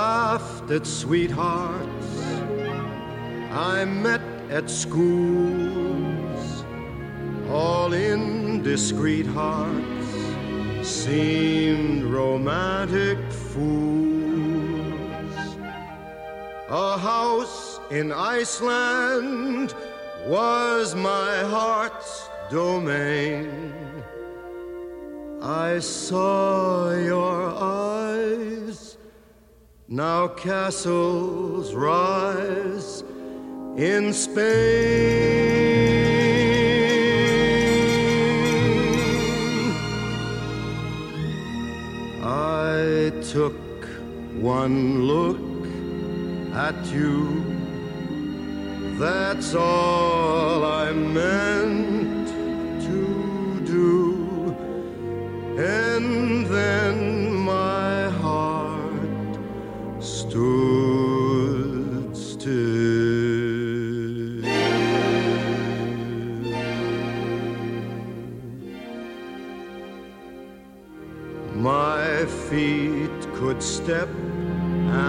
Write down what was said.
laughed at sweethearts I met at schools. All indiscreet hearts seemed romantic fools. A house in Iceland was my heart's domain. I saw your eyes, now castles rise in Spain. I took one look at you, that's all I meant to do. And then my heart stood still. My feet could step